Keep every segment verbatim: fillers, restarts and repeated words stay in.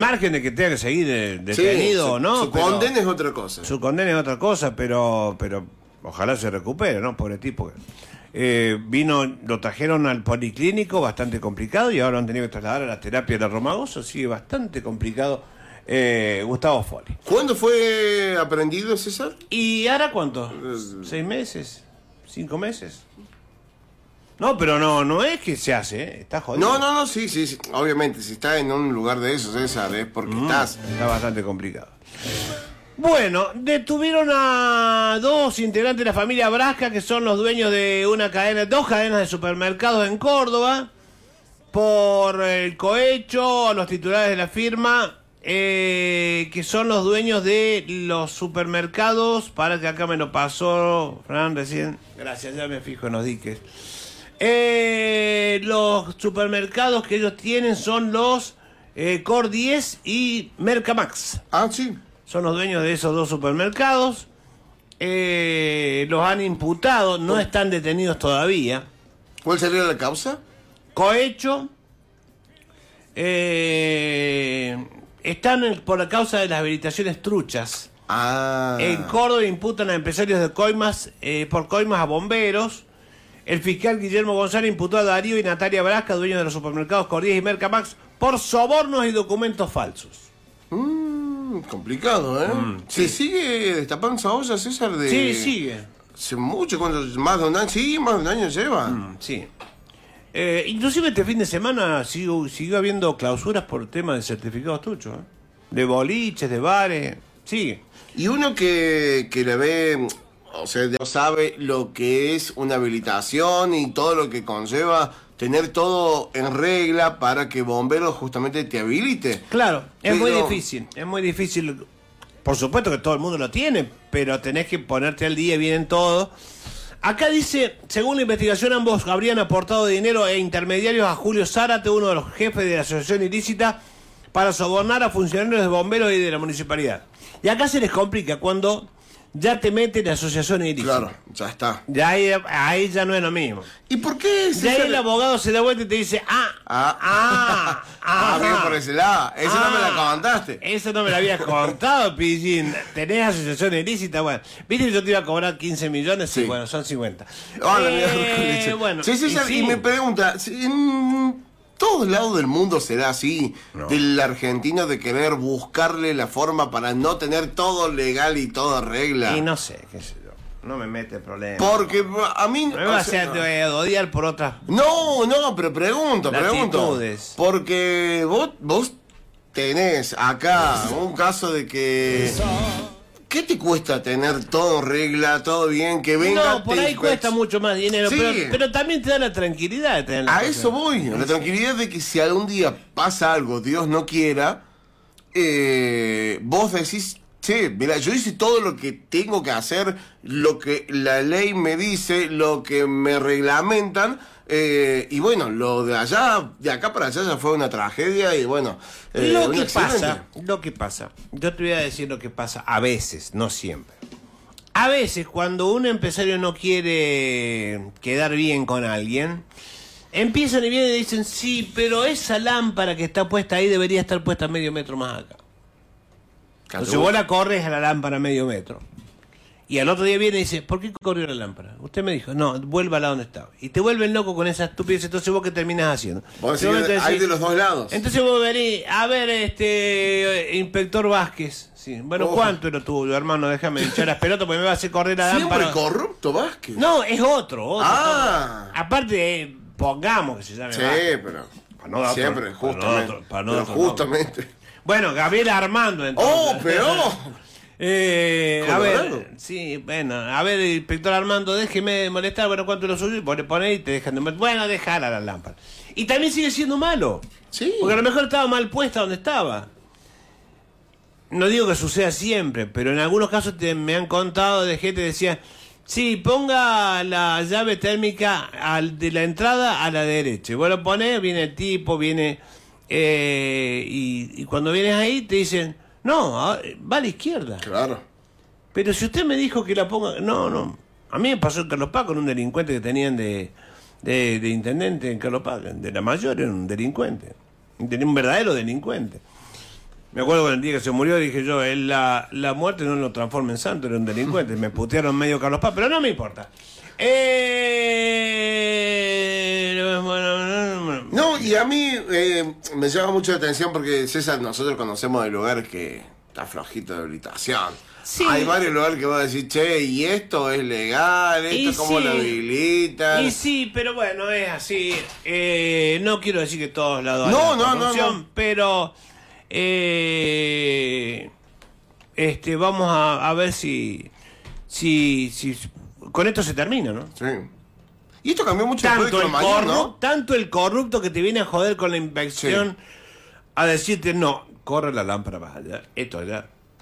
margen de que tenga que seguir de, detenido sí, o no. Su, su condena es otra cosa. Su condena es otra cosa, pero, pero ojalá se recupere, ¿no? Pobre tipo. Eh, vino, lo trajeron al policlínico, bastante complicado, y ahora lo han tenido que trasladar a la terapia de la Romagosa, sigue bastante complicado. Eh, Gustavo Foli. ¿Cuándo fue aprendido, César? ¿Y ahora cuánto? ¿Seis meses? ¿Cinco meses? No, pero no, no es que se hace, ¿eh? Está jodido. No, no, no, sí, sí, sí. Obviamente, si estás en un lugar de eso, César, es porque mm, estás. Está bastante complicado. Bueno, detuvieron a dos integrantes de la familia Brasca, que son los dueños de una cadena, dos cadenas de supermercados en Córdoba, por el cohecho a los titulares de la firma. Eh, que son los dueños de los supermercados. Para que acá me lo pasó Fran recién. Gracias, ya me fijo en los diques. Eh, los supermercados que ellos tienen son los eh, Cor diez y Mercamax. Ah, sí. Son los dueños de esos dos supermercados. Eh, los han imputado, no están detenidos todavía. ¿Cuál sería la causa? Cohecho. Eh... Están en, por la causa de las habilitaciones truchas. Ah. En Córdoba imputan a empresarios de coimas, eh, por coimas a bomberos. El fiscal Guillermo González imputó a Darío y Natalia Brasca, dueños de los supermercados Cor diez y Mercamax, por sobornos y documentos falsos. Mm, complicado, ¿eh? Mm, ¿Se sí. sigue destapando esa olla, César? De... Sí, sigue. Hace mucho, ¿cuánto? ¿Más de un año? Sí, más de un año lleva. Mm, sí. Eh, inclusive este fin de semana siguió, siguió habiendo clausuras por tema de certificados truchos, ¿eh? De boliches, de bares, sigue. Y uno que, que le ve, o sea, no sabe lo que es una habilitación y todo lo que conlleva tener todo en regla para que bomberos justamente te habilite. Claro, es pero... muy difícil, es muy difícil. Por supuesto que todo el mundo lo tiene, pero tenés que ponerte al día bien en todo. Acá dice, según la investigación, ambos habrían aportado dinero e intermediarios a Julio Zárate, uno de los jefes de la asociación ilícita, para sobornar a funcionarios de bomberos y de la municipalidad. Y acá se les complica cuando ya te mete la asociación ilícita. Claro, ya está. Ya ahí, ahí ya no es lo mismo. ¿Y por qué? Ya ahí el abogado se da vuelta y te dice, ah, ah, ah, ah, ah, bien por ese lado. Eso ah, no me la contaste. Eso no me la habías contado, Pillín. ¿Tenés asociación ilícita? Bueno, ¿viste que yo te iba a cobrar quince millones? Sí, sí. Bueno, son cincuenta. Hola, eh, bueno, sí, sí, sí, y, y me pregunta, si en todos lados del mundo será así, no. Del argentino de querer buscarle la forma para no tener todo legal y toda regla. Y no sé, qué sé yo. No me mete problema. Porque a mí... No me vas a hacer odiar por otras... No, no, pero pregunto, pregunto. Porque vos, vos tenés acá un caso de que... ¿Qué te cuesta tener todo en regla, todo bien, que venga? No, por ahí te... cuesta mucho más dinero, sí. pero, pero también te da la tranquilidad de tener la A cosa. Eso voy, la tranquilidad de que si algún día pasa algo, Dios no quiera, eh, vos decís... Sí, mira, yo hice todo lo que tengo que hacer, lo que la ley me dice, lo que me reglamentan, eh, y bueno, lo de allá, de acá para allá ya fue una tragedia y bueno... Eh, lo que pasa, lo que pasa, yo te voy a decir lo que pasa a veces, no siempre. A veces cuando un empresario no quiere quedar bien con alguien, empiezan y vienen y dicen, sí, pero esa lámpara que está puesta ahí debería estar puesta medio metro más acá. Entonces vos la corres a la lámpara medio metro. Y al otro día viene y dice, ¿por qué corrió la lámpara? Usted me dijo, no, vuélvala donde estaba. Y te vuelven loco con esa estupidez. Entonces vos, ¿qué terminás haciendo? Vos decís, decís, hay de los dos lados. Entonces vos venís, a ver, este, inspector Vázquez. Sí. Bueno, oh. ¿Cuánto era tuyo, hermano? Déjame hinchar las pelotas porque me va a hacer correr la lámpara. ¿Siempre corrupto Vázquez? No, es otro. otro ah. Otro. Aparte, eh, pongamos que se llame sí, Vázquez. pero... Para no siempre, otro, justamente. Para no para no pero otro, justamente... No. Bueno, Gabriel Armando, entonces. ¡Oh, peor! eh, a ver, sí, bueno, a ver, inspector Armando, déjeme de molestar, bueno, ¿cuánto lo suyo? Vos le ponés y te dejan de molestar. Bueno, dejar a la lámpara. Y también sigue siendo malo. Sí. Porque a lo mejor estaba mal puesta donde estaba. No digo que suceda siempre, pero en algunos casos te, me han contado de gente que decía, sí, ponga la llave térmica al, de la entrada a la derecha. Y vos lo ponés, viene el tipo, viene... Eh, y, y cuando vienes ahí te dicen, no, va a la izquierda. Claro. Pero si usted me dijo que la ponga... No, no. A mí me pasó en Carlos Paz con un delincuente que tenían de, de, de intendente en Carlos Paz. De la mayor era un delincuente. Tenía un verdadero delincuente. Me acuerdo con el día que se murió, dije yo, él, la, la muerte no lo transforma en santo, era un delincuente. Me putearon medio Carlos Paz, pero no me importa. Eh... No, y a mí eh, me llama mucho la atención porque, César, nosotros conocemos de lugares que está flojito de habilitación. Sí. Hay varios lugares que vas a decir, che, y esto es legal, esto Y cómo sí. lo habilitan. Y sí, pero bueno, es así. Eh, no quiero decir que todos lados No, hay no, no, corrupción, no. pero eh, este, vamos a, a ver si, si, si con esto se termina, ¿no? Sí. Y esto cambió mucho después Tanto de el, Cromañón, corru- ¿no? tanto el corrupto que te viene a joder con la inspección, Sí. a decirte, no, corre la lámpara más allá, esto allá.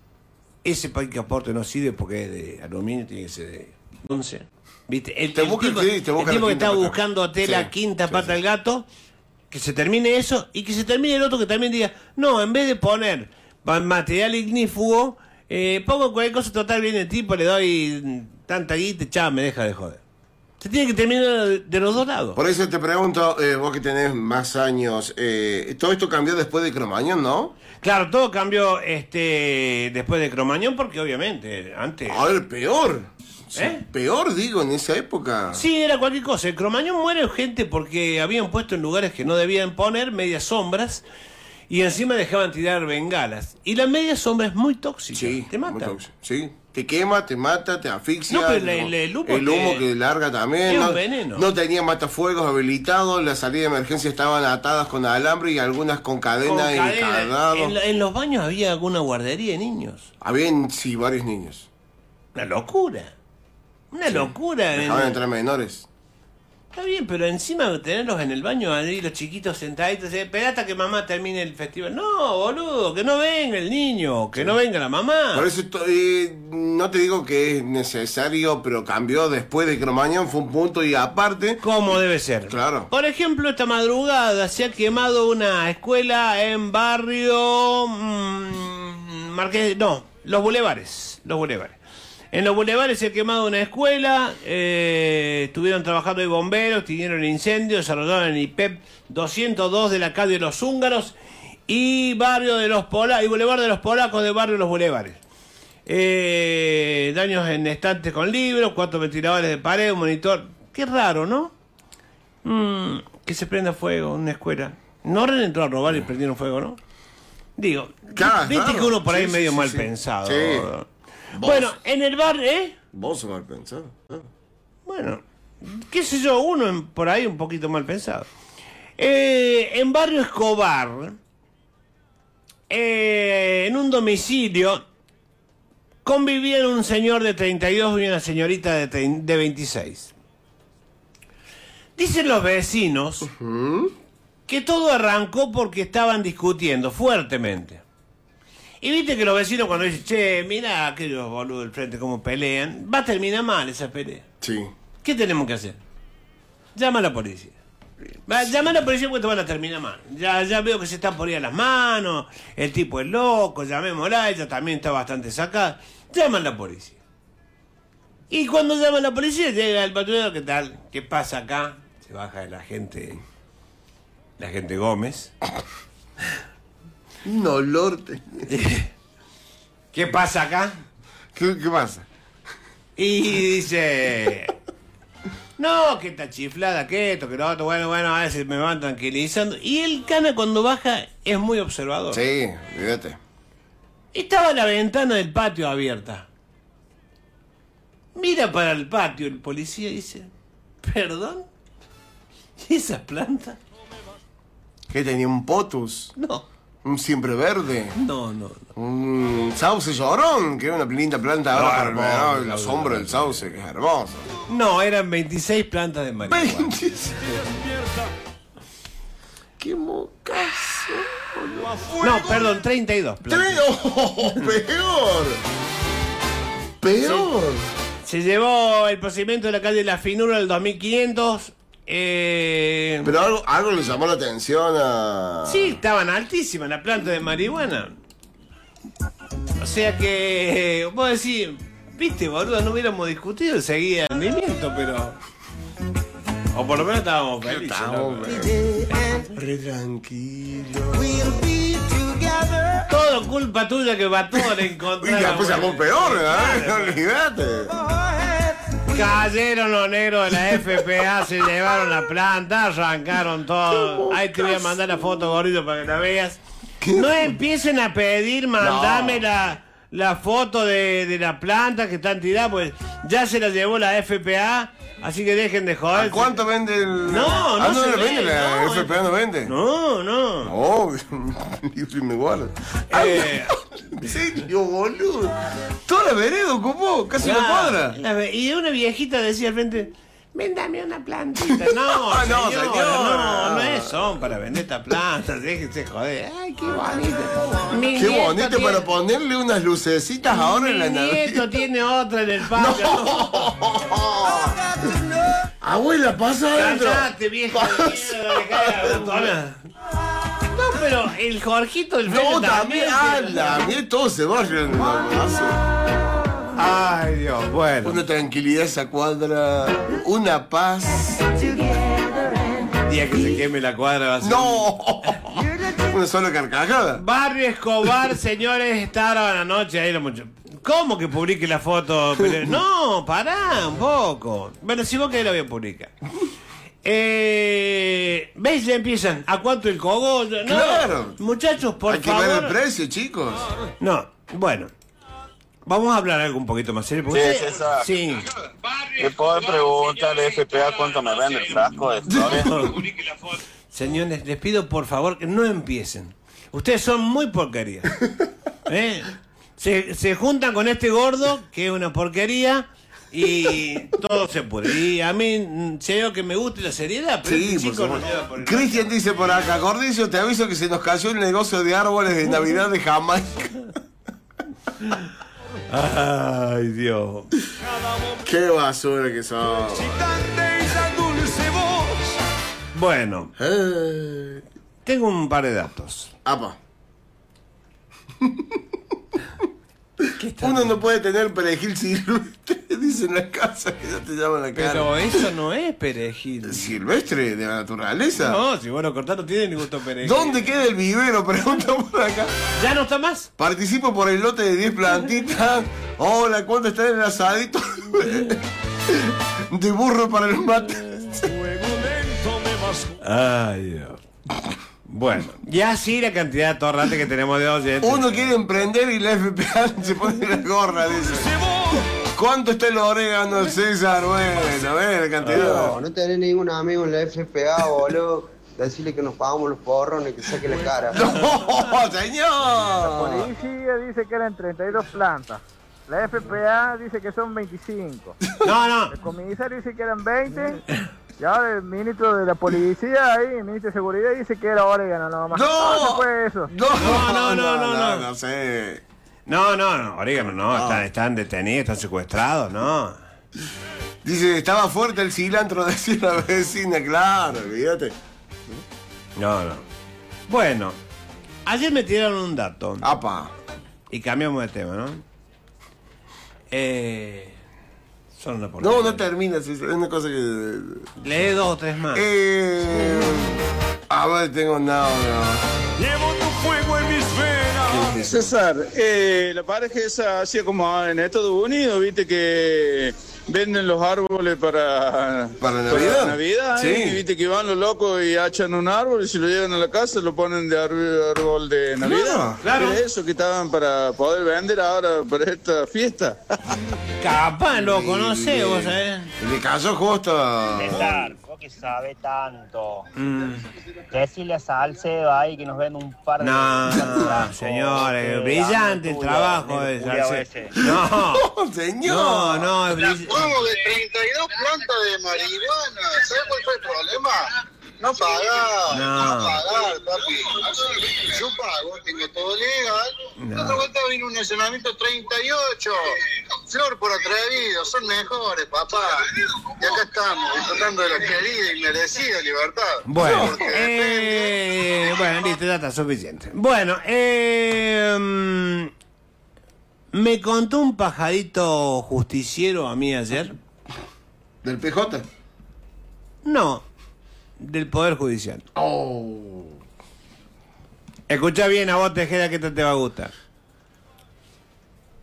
Ese pasaporte no sirve porque es de aluminio, tiene que ser de bronce. ¿Viste? El, Te el busca- tipo, sí, te busca el tipo la que quinta está pata. buscándote Sí, la quinta sí, pata sí. del gato, que se termine eso y que se termine el otro que también diga, no, en vez de poner ma- material ignífugo, eh, pongo cualquier cosa, total, viene el tipo, le doy tanta guita, chao, me deja de joder. Se tiene que terminar de, de los dos lados. Por eso te pregunto, eh, vos que tenés más años, eh, todo esto cambió después de Cromañón, ¿no? Claro, todo cambió este después de Cromañón porque obviamente antes... A ver, peor. Sí, ¿Eh? Peor, digo, en esa época. Sí, era cualquier cosa. En Cromañón muere gente porque habían puesto en lugares que no debían poner medias sombras y encima dejaban tirar bengalas. Y la media sombra es muy tóxica. Sí, te muy mata. tóxico. Sí, te quema, te mata, te asfixia. No, pero el- ¿no? el humo el humo te- que larga también. es un no, veneno. no tenía matafuegos habilitados, las salidas de emergencia estaban atadas con alambre y algunas con cadena Con y cadena. candado. En, lo- en los baños había alguna guardería de niños. Habían, sí, varios niños. Una locura. Una locura. Dejaban En- entrar menores. Está bien, pero encima de tenerlos en el baño, ahí los chiquitos sentaditos, eh, esperá hasta que mamá termine el festival. No, boludo, que no venga el niño, que no venga la mamá. Por eso to- eh, no te digo que es necesario, pero cambió después de Cromañón, fue un punto y aparte. ¿Cómo debe ser? Claro. Por ejemplo, esta madrugada se ha quemado una escuela en barrio... mmm, Marqués... No, Los Bulevares. Los Bulevares. En Los Bulevares se ha quemado una escuela, eh, estuvieron trabajando ahí bomberos, extinguieron el incendio, desarrollaron el I P E P doscientos dos de la calle de los Húngaros y barrio de los Polacos, y Boulevard de los Polacos del barrio de los Bulevares. Eh, daños en estantes con libros, cuatro ventiladores de pared, un monitor. Qué raro, ¿no? Mm, que se prenda fuego en una escuela. No entró a robar y prendieron fuego, ¿no? Digo, Claro, viste claro. que uno por ahí Sí, medio sí, mal sí. pensado. Sí. Vos. Bueno, en el bar, ¿eh? Vos sos mal pensado. ¿eh? Bueno, qué sé yo, uno en- por ahí un poquito mal pensado. Eh, en Barrio Escobar, eh, en un domicilio, convivían un señor de treinta y dos y una señorita de, trein- de veintiséis. Dicen los vecinos que todo arrancó porque estaban discutiendo fuertemente. Y viste que los vecinos cuando dicen, che, mira aquellos boludos del frente cómo pelean, va a terminar mal esa pelea. Sí. ¿Qué tenemos que hacer? Llama a la policía. Va, llama a la policía porque te van a terminar mal. Ya, ya veo que se están por ahí a las manos, el tipo es loco, llamémosla, ella también está bastante sacada. Llama a la policía. Y cuando llama a la policía llega el patrullero, ¿qué tal? ¿Qué pasa acá? Se baja el agente, el agente Gómez. Un olor. te- ¿Qué pasa acá? ¿Qué, qué pasa? Y dice, no, que está chiflada, que esto, que lo otro, bueno, bueno, a veces me van tranquilizando. Y el cana cuando baja es muy observador. Sí, fíjate. Estaba la ventana del patio abierta. Mira para el patio el policía y dice, ¿perdón? ¿Y esa planta? ¿Qué tenía un potus? No, Un siempre verde. no, no. no. Un sauce llorón, que es una linda planta ahora para el hermoso, verano, y el la sauce sombra del llorón. sauce, que es hermoso. No, eran veintiséis plantas de marihuana. veintiséis. ¡Qué mocazo! No, perdón, treinta y dos plantas. ¡Tres! ¡Oh, peor! ¡Peor! Se llevó el procedimiento de la calle La Finura del dos mil quinientos. Eh... Pero algo, algo le llamó la atención a... Sí, estaban altísimas las plantas de marihuana. O sea que, eh, vos decís, viste, boludo, no hubiéramos discutido y seguía el movimiento, pero... O por lo menos estábamos felices. Estábamos ¿no? re- re tranquilo. Todo culpa tuya que va todo a encontrar. Y después llamó peor, ¿verdad? No olvidate. Cayeron los negros de la F P A, se llevaron la planta, arrancaron todo. Ahí te voy a mandar la foto, gordito, para que la veas. No empiecen a pedir, mandame no. la, la foto de, de la planta que están tiradas, pues ya se la llevó la F P A, así que dejen de joder. ¿A cuánto vende el...? No, no, ¿Ah, no se le ve, vende? ¿La no, F P A no vende? No, no. No, yo me guardo. Eh, ¿En serio, boludo? Toda la vereda ocupó, casi una cuadra. La, y una viejita decía al frente, véndame una plantita. No, ah, no, señora, señora. no, no es son para vender esta planta, déjese joder. Ay, qué bonito. Mi Qué bonito tiene, para ponerle unas lucecitas ahora en la Mi Navidad. nieto tiene otra en el patio. No. Abuela, pasa adentro. Cállate, vieja de mierda, me cae la No, pero el Jorgito del frente No, también. también, anda, bien todo se va. Ay, Dios, bueno. Una tranquilidad esa cuadra, una paz. Día que se queme la cuadra va a ser... ¡No! Una sola carcajada. Barrio Escobar, señores, está ahora en la noche ahí los muchachos. ¿Cómo que publique la foto? Pero, no, pará un poco. Bueno, si vos querés la voy a publicar. Eh, ¿Ves? Ya empiezan. ¿A cuánto el cogollo? No, claro. Muchachos, por Hay favor. Hay que ver el precio, chicos. No, bueno. Vamos a hablar algo un poquito más serio. Sí, César. Sí. ¿Le puedo preguntar al F P A cuánto me vende el frasco de flores? Señores, les pido por favor que no empiecen. Ustedes son muy porquerías. ¿Eh? Se, se juntan con este gordo, que es una porquería, y todo se pudre. Y a mí, sé yo que me gusta la seriedad, pero sí, este chico por no lleva por el Cristian lado. dice por acá, Gordicio, te aviso que se nos cayó el negocio de árboles de Navidad de Jamaica. Ay, Dios. Qué basura que son. Bueno, Eh, tengo un par de datos. apa. ¿Qué está Uno bien? no puede tener perejil silvestre, dice en la casa que ya te llaman la cara. Pero eso no es perejil. ¿Silvestre de la naturaleza? No, si vos lo cortás no tiene ni gusto perejil. ¿Dónde queda el vivero? Pregunta por acá. ¿Ya no está más? Participo por el lote de diez plantitas. Hola, ¿cuánto está el asadito? De burro para el mate. Ay, Dios. Bueno, ya sí la cantidad de torrante que tenemos de oyentes. Uno quiere emprender y la F P A se pone la gorra, dice. ¿Cuánto está el orégano, César? Bueno, a ver, la cantidad. No, no tenés ningún amigo en la F P A, boludo. Decirle que nos pagamos los porrones, que saque la cara. ¡No, señor! La policía dice que eran treinta y dos plantas. La F P A dice que son veinticinco. No, no. El comisario dice que eran veinte. Y ahora el ministro de la policía ahí, el ministro de seguridad, dice que era orégano nomás. ¡No! ¿Cómo se fue eso? No, No, no, no, no, no. No sé. No, no, no, orégano, no. Están, están detenidos, están secuestrados, no. Dice, estaba fuerte el cilantro, decía la vecina. Claro, olvídate. No, no. Bueno, ayer me tiraron un dato. Apa. Y cambiamos de tema, ¿no? Eh. Son una porquería. No, no termina, es una cosa que... Lee dos o tres más. Eh... A ver, tengo nada, no. Llevo tu fuego en mis venas. César, eh, la pareja esa hacía como en Estados Unidos, viste que venden los árboles para, ¿Para Navidad? Navidad, Sí. y viste que van los locos y hachan un árbol y si lo llevan a la casa lo ponen de árbol, árbol de Navidad. claro. Era eso que estaban para poder vender ahora para esta fiesta. Capaz lo conocés, vos sabés. Le cayó justo. César, vos que sabe tanto. Mm. Decirle a Salcedo ahí que nos venda un par de... No, de- señores, de- brillante el tuyo, trabajo de del culiao Salcedo. ese. No, No, señor. no, no, es brillante. Pago de treinta y dos plantas de marihuana. ¿Sabes cuál fue el problema? No pagar, No. no, pagar, papi. Yo pago, tengo todo legal. No. La otra vuelta vino un estacionamiento treinta y ocho. Flor por atrevido, son mejores, papá. Y acá estamos, disfrutando de la querida y merecida libertad. Bueno, Porque eh, bueno, listo, ya está suficiente. Bueno, eh, mm, me contó un pajarito justiciero a mí ayer. ¿Del P J? No, del Poder Judicial. Oh. Escucha bien, a vos, Tejeda, que esto te va a gustar.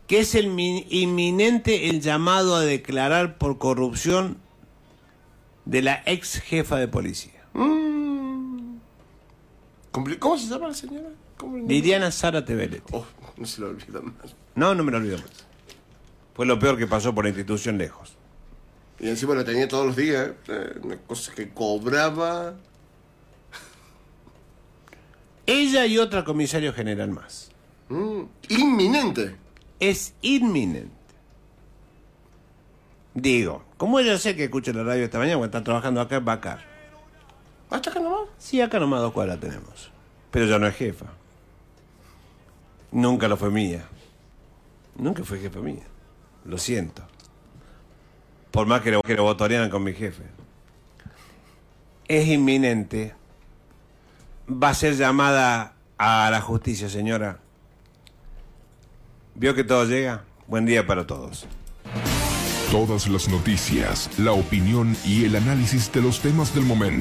que es el mi- inminente el llamado a declarar por corrupción de la ex jefa de policía. Mm. Compli- ¿Cómo se llama la señora? ¿Cómo el nombre? Liliana Zárate Vélez. Oh, no se lo olvida más. No, no me lo olvido más. Fue lo peor que pasó por la institución lejos. Y encima lo tenía todos los días, eh, una cosa que cobraba. Ella y otra comisario general más. Mm, inminente. Es inminente. Digo, como yo sé que escucho la radio esta mañana, porque está trabajando acá en Bacar. ¿Hasta acá nomás? Sí, acá nomás dos cuadras tenemos. Pero ya no es jefa. Nunca lo fue mía. Nunca fue jefa mía. Lo siento. Por más que lo, que lo votarían con mi jefe. Es inminente. Va a ser llamada a la justicia, señora. ¿Vio que todo llega? Buen día para todos. Todas las noticias, la opinión y el análisis de los temas del momento.